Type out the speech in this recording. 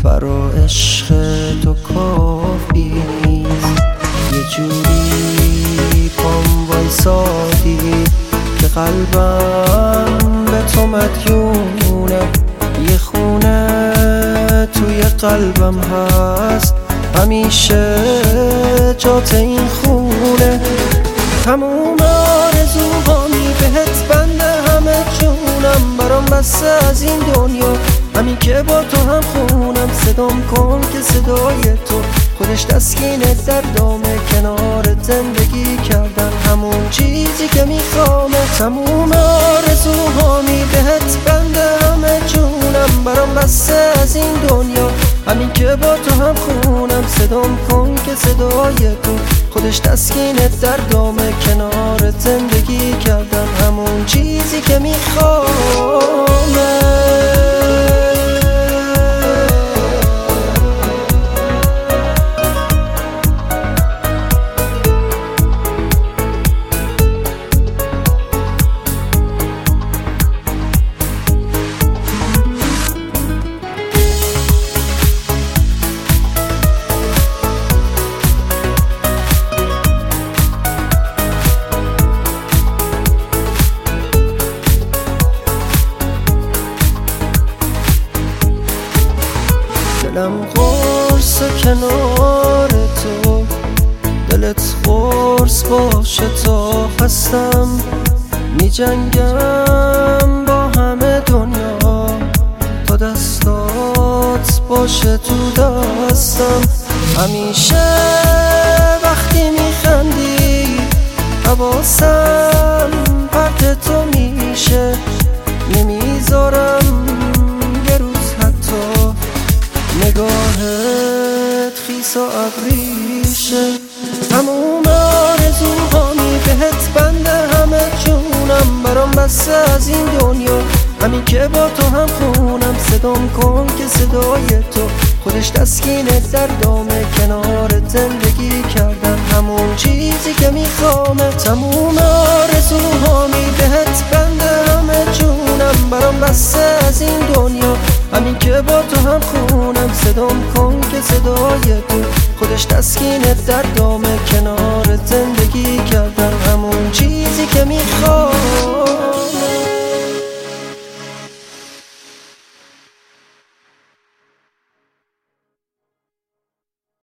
برا عشق تو کافی نیست. یه جوری پام وایسادی که قلبم به تو مدیونه. یه خونه توی قلبم هست همیشه جات این خونه. تموم آرزوهامی بهت بنده همه جونم، برام بسته از این دنیا همین که با تو هم خونم. صدام کن که صدای تو خودش تسکینه در دامه، کنار زندگی کردن همون چیزی که میخوامه. تموم آرزوهامی بهت بنده همه جونم، برام بسته از این دنیا همین که با تو هم خونم. صدام کن که صدای تو خودش تسکینه در دامه، کنار زندگی کردن همون چیزی که میخوامه. دلم قرص کنار تو، دلت قرص باشه تا هستم. می جنگم با همه دنیا تا دستات باشه تو دستم. همیشه وقتی می خندی حواسم پرت تو میشه. نمیذارم یه روز حتی نگاهت خیس و ابریشه. تموم آرزوهامی بهت بنده همه جونم، برام بسته از این دنیا همین که با تو هم خونم. صدام کن که صدای تو خودش تسکینه در دامه، کنار زندگی کردن همون چیزی که میخوامه. تموم آرزوهامی بهت بنده همه جونم، برام بسته از این دنیا همین که با تو هم خونم. صدام کن که صدای تو خودش تسکینه در دامه، کنار زندگی کردن همون چیزی که میخوام.